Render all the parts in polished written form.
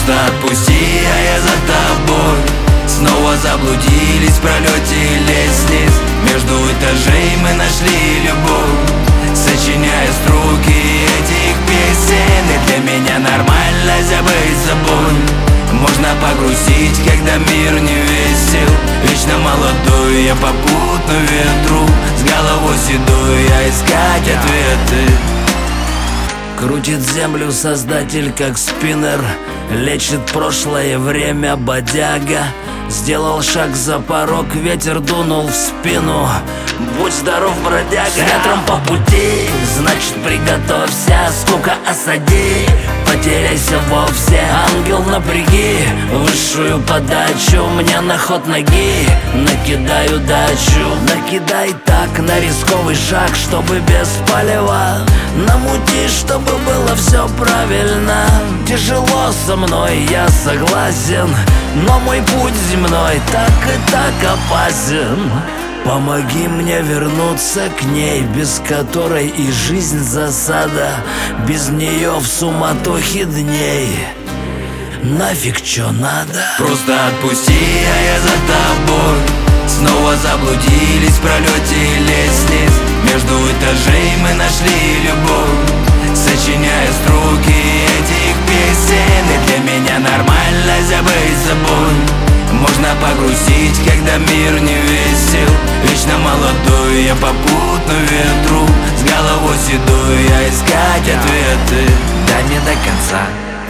Просто отпусти, а я за тобой. Снова заблудились в пролете лестниц. Между этажей мы нашли любовь, сочиняя строки этих песен. И для меня нормально забыть собой. Можно погрузить, когда мир не весел. Вечно молодой, я попутно ветру. С головой седой, я искать ответы. Крутит землю создатель как спиннер, лечит прошлое время бодяга. Сделал шаг за порог, ветер дунул в спину. Будь здоров, бродяга. С ветром по пути, значит приготовься. Скука осади, потеряйся вовсе. Ангел, напряги высшую подачу. Мне на ход ноги накидай удачу. Накидай так на рисковый шаг, чтобы без палева. Намути, чтобы было все правильно. Тяжело со мной, я согласен, но мой путь земной так и так опасен. Помоги мне вернуться к ней, без которой и жизнь засада. Без нее в суматохе дней нафиг чё надо. Просто отпусти, а я за тобой. Снова заблудились в пролете лестниц. Между этажей мы нашли любовь, сочиняя строки этих песен. И для меня нормально забыть собой. Можно погрузить, когда мир не весел. Вечно молодой, я попутно ветру. С головой седой, я искать ответы. Да не до конца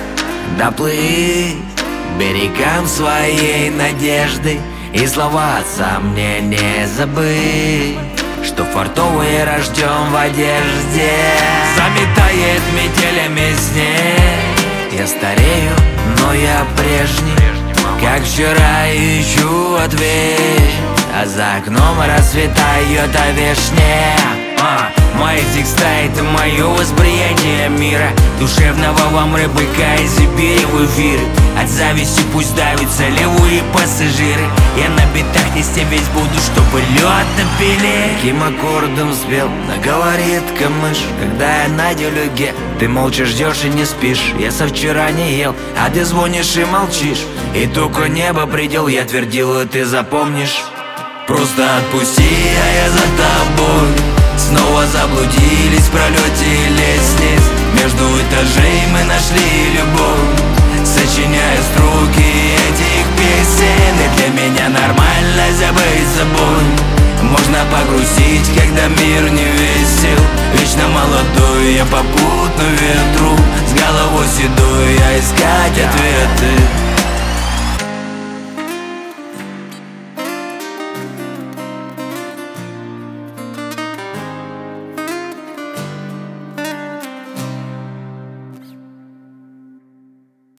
доплыть берегам своей надежды. И слова отца мне не забыть, что фартовый рожден в одежде. Заметает метелями снег. Я старею, но я прежний, как вчера, ищу ответ. А за окном расцветает вишня. Мои текста — это мое восприятие мира. Душевного вам рыбака из Сибири в эфире. От зависти пусть давятся левые пассажиры. Я на битах нести весь буду, чтобы лед напили. Каким аккордом спел, наговорит камыш. Когда я на делюге, ты молча ждешь и не спишь. Я со вчера не ел, а ты звонишь и молчишь. И только небо предел, я твердил, и ты запомнишь. Просто отпусти, а я за тобой. Снова заблудились в пролете лестниц. Между этажей мы нашли любовь, сочиняя строки этих песен. И для меня нормально забыть собой. Можно погрузить, когда мир не весел. Вечно молодой, я попутно ветру. С головой седой, я искать ответы.